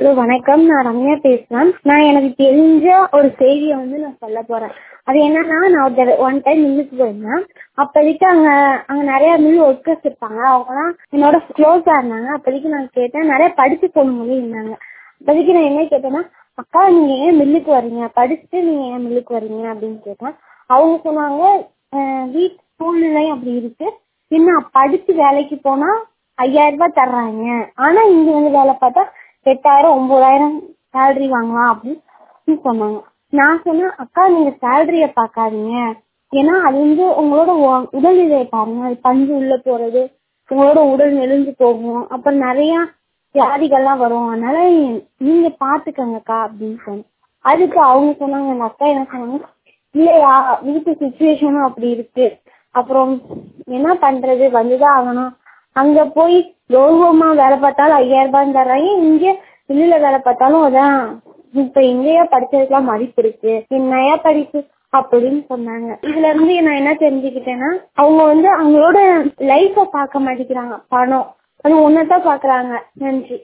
Hello வணக்கம், நான் ரம்யா பேசுறேன். நான் எனக்கு தெரிஞ்ச ஒரு செய்தியை நான் சொல்ல போறேன். அது என்னன்னா, நான் ஒன் டைம் மில்லுக்கு போயிருந்தேன். அப்போதைக்கு அங்க நிறைய மில் ஒர்க்கர்ஸ் இருப்பாங்க. அவங்கலாம் என்னோட க்ளோஸா இருந்தாங்க. அப்போதைக்கு நான் கேட்டேன், நிறைய படிச்சு போகணும்னு இருந்தாங்க. அப்போதைக்கு நான் என்ன கேட்டேன்னா, அக்கா நீங்க ஏன் மில்லுக்கு வர்றீங்க, படிச்சுட்டு நீங்க ஏன் மில்லுக்கு வர்றீங்க அப்படின்னு கேட்டேன். அவங்க சொன்னாங்க, வீட்டு சூழ்நிலை அப்படி இருக்கு, இன்னும் படிச்சு வேலைக்கு போனா 5000 ரூபாய் தர்றாங்க, ஆனா இங்க வேலை பார்த்தா 8000 9000 சேலரி வாங்கலாம் அப்படின்னு சொன்னாங்க. நான் சொன்னேன், அக்கா நீங்க சேலரிய பாக்காதீங்க, ஏன்னா அது உங்களோட உடல்நிலையை பாருங்க. அது பஞ்சு உள்ள போறது, உங்களோட உடல் நெளிஞ்சு போகும், அப்புறம் நிறைய வியாதிகள்லாம் வரும், அதனால நீங்க பாத்துக்கங்கக்கா அப்படின்னு சொன்னேன். அதுக்கு அவங்க சொன்னாங்க, அந்த அக்கா என்ன சொன்னாங்க, இல்லையா வீட்டு சுச்சுவேஷனும் அப்படி இருக்கு, அப்புறம் என்ன பண்றது, வந்துதான் ஆகணும். அங்க போய் கௌரவமா வேலை பார்த்தாலும் 5000 ரூபாய் தர்றாங்க, இங்க வெளியில வேலை பார்த்தாலும் அதான். இப்ப இங்கேயே படிச்சதுக்கெல்லாம் மதிப்பு இருக்கு, என்னையா படிப்பு அப்படின்னு சொன்னாங்க. இதுல இருந்து நான் என்ன தெரிஞ்சுக்கிட்டேன்னா, அவங்க அவங்களோட லைஃப பார்க்க மாட்டேங்கிறாங்க, பணம் அது ஒன்னதான் பாக்குறாங்க. நன்றி.